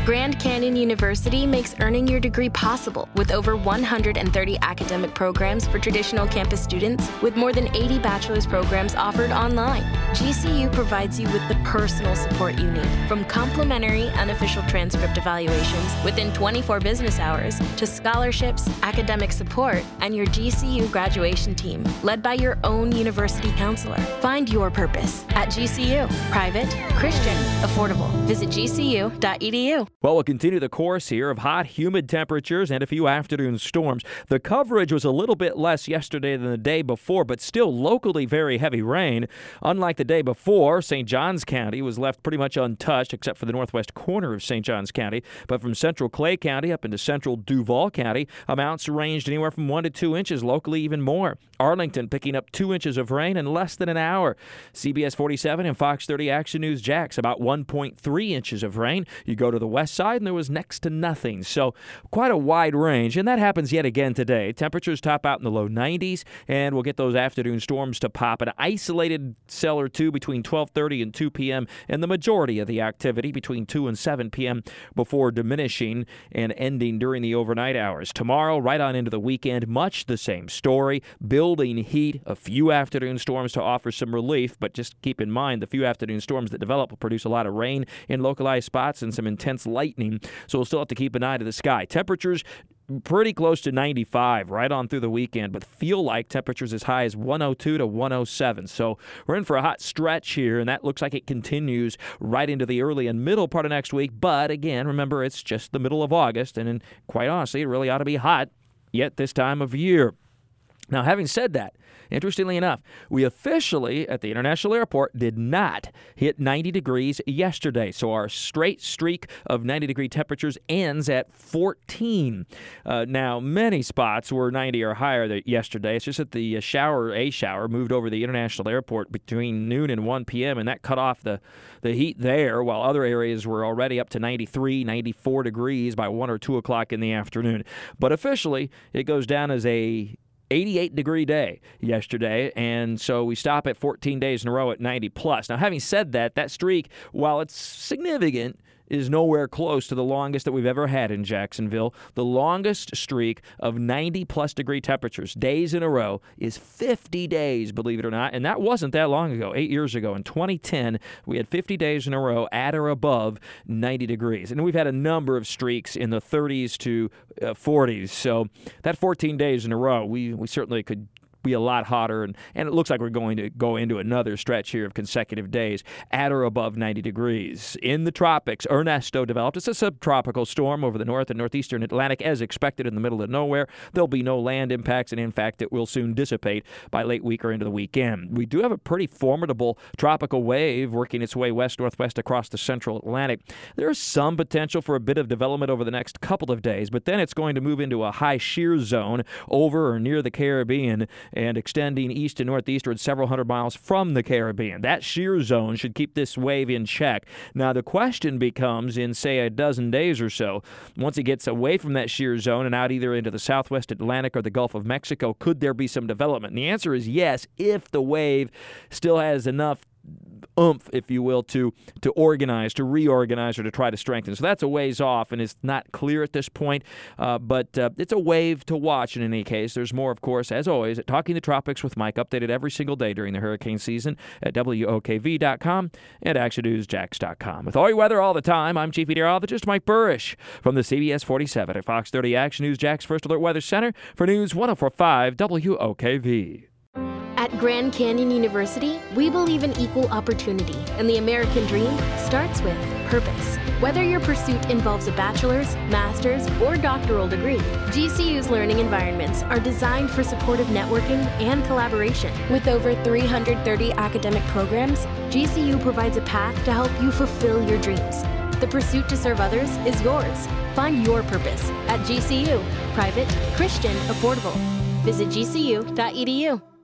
Grand Canyon University makes earning your degree possible with over 130 academic programs for traditional campus students with more than 80 bachelor's programs offered online. GCU provides you with the personal support you need, from complimentary unofficial transcript evaluations within 24 business hours to scholarships, academic support, and your GCU graduation team, led by your own university counselor. Find your purpose at GCU. Private, Christian, affordable. Visit gcu.edu. Well, we'll continue the course here of hot, humid temperatures and a few afternoon storms. The coverage was a little bit less yesterday than the day before, but still locally very heavy rain. Unlike the day before, St. Johns County was left pretty much untouched except for the northwest corner of St. Johns County. But from central Clay County up into central Duval County, amounts ranged anywhere from 1 to 2 inches, locally even more. Arlington picking up 2 inches of rain in less than an hour. CBS 47 and Fox 30 Action News Jax, about 1.3 inches of rain. You go to the west side and there was next to nothing. So quite a wide range, and that happens yet again today. Temperatures top out in the low 90s, and we'll get those afternoon storms to pop. An isolated cell or two between 12:30 and 2 p.m., and the majority of the activity between 2 and 7 p.m. before diminishing and ending during the overnight hours. Tomorrow, right on into the weekend, much the same story. Building heat, a few afternoon storms to offer some relief, but just keep in mind the few afternoon storms that develop will produce a lot of rain in localized spots and some intense lightning, so we'll still have to keep an eye to the sky. Temperatures pretty close to 95 right on through the weekend, but feel like temperatures as high as 102 to 107. So we're in for a hot stretch here, and that looks like it continues right into the early and middle part of next week. But again, remember, it's just the middle of August, and quite honestly, it really ought to be hot yet this time of year. Now, having said that, interestingly enough, we officially at the International Airport did not hit 90 degrees yesterday. So our straight streak of 90-degree temperatures ends at 14. Now, many spots were 90 or higher yesterday. It's just that a shower moved over the International Airport between noon and 1 p.m., and that cut off the heat there, while other areas were already up to 93, 94 degrees by 1 or 2 o'clock in the afternoon. But officially, it goes down as a 88-degree day yesterday, and so we stop at 14 days in a row at 90+. Now, having said that, that streak, while it's significant, is nowhere close to the longest that we've ever had in Jacksonville. The longest streak of 90-plus degree temperatures, days in a row, is 50 days, believe it or not, and that wasn't that long ago, 8 years ago. In 2010, we had 50 days in a row at or above 90 degrees, and we've had a number of streaks in the 30s to 40s, so that 14 days in a row, we certainly could be a lot hotter, and it looks like we're going to go into another stretch here of consecutive days at or above 90 degrees. In the tropics, Ernesto developed as a subtropical storm over the north and northeastern Atlantic, as expected in the middle of nowhere. There'll be no land impacts, and in fact, it will soon dissipate by late week or into the weekend. We do have a pretty formidable tropical wave working its way west-northwest across the central Atlantic. There's some potential for a bit of development over the next couple of days, but then it's going to move into a high shear zone over or near the Caribbean and extending east and northeastward several hundred miles from the Caribbean. That shear zone should keep this wave in check. Now, the question becomes in, say, a dozen days or so, once it gets away from that shear zone and out either into the southwest Atlantic or the Gulf of Mexico, could there be some development? And the answer is yes, if the wave still has enough oomph, if you will, to organize, to reorganize, or to try to strengthen. So that's a ways off, and it's not clear at this point, but it's a wave to watch in any case. There's more, of course, as always, at Talking the Tropics with Mike, updated every single day during the hurricane season at WOKV.com and ActionNewsJax.com. With all your weather all the time, I'm Chief Meteorologist Mike Burrish from the CBS 47 at Fox 30 Action News Jax First Alert Weather Center for News 104.5 WOKV. At Grand Canyon University, we believe in equal opportunity, and the American dream starts with purpose. Whether your pursuit involves a bachelor's, master's, or doctoral degree, GCU's learning environments are designed for supportive networking and collaboration. With over 330 academic programs, GCU provides a path to help you fulfill your dreams. The pursuit to serve others is yours. Find your purpose at GCU. Private, Christian, affordable. Visit gcu.edu.